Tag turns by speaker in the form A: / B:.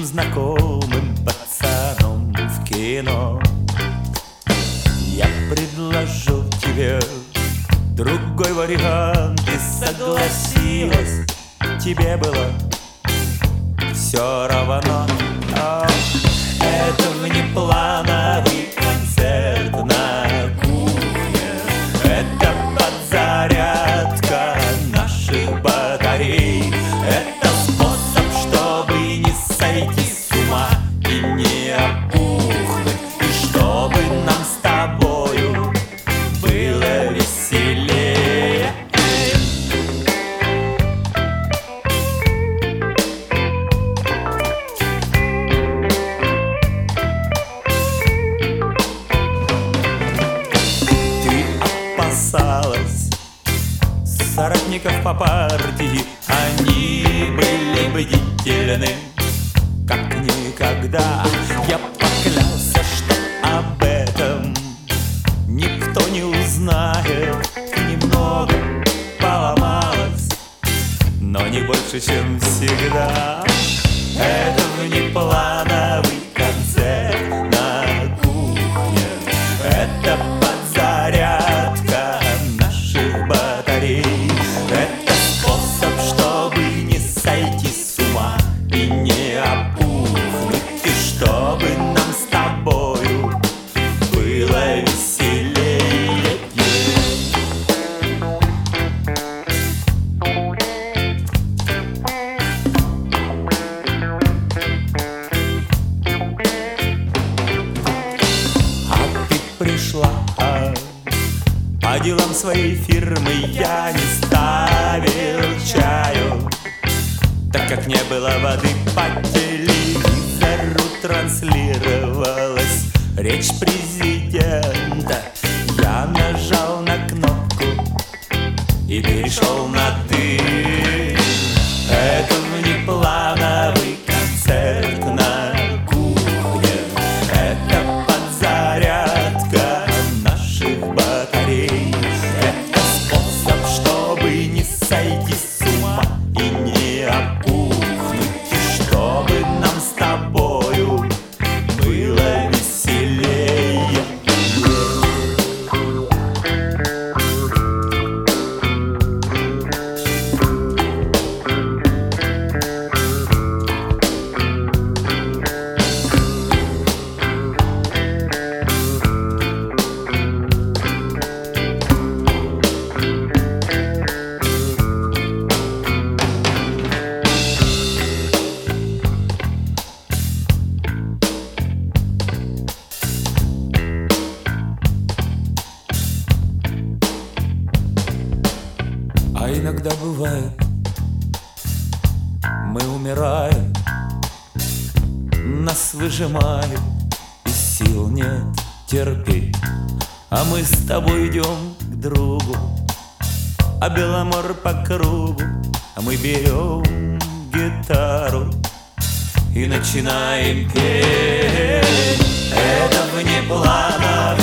A: знакомым пацаном в кино. Я предложу тебе другой вариант, и согласилась, тебе было все равно. Это внеплановый концерт на кухне, это подзарядка наших батарей, это способ, чтобы не сойти с ума и не опухнуть, и чтобы нам с тобою было веселее. Опасалась соратников по партии, они были бдительны, как никогда. Я поклялся, что об этом никто не узнает. Немного поломалась, но не больше, чем всегда. Это внеплановый концерт на кухне, это подзарядка наших батарей, это способ, чтобы не сойти с ума и не опухнуть, и чтобы нам с тобою было веселее. Пришла по делам своей фирмы, я не ставил чаю, так как не было воды. По телевизору транслировалась речь президента. Я нажал на кнопку и перешел на «ты». Это внеплановый концерт на кухне, это подзарядка наших батарей, это способ, чтобы не сойти с ума и не опухнуть, и чтобы нам с тобою было веселее. А иногда бывает, мы умираем, нас выжимают, и сил нет терпеть. А мы с тобой идем к другу, а Беломор по кругу, а мы берем гитару и начинаем петь. Это внеплановый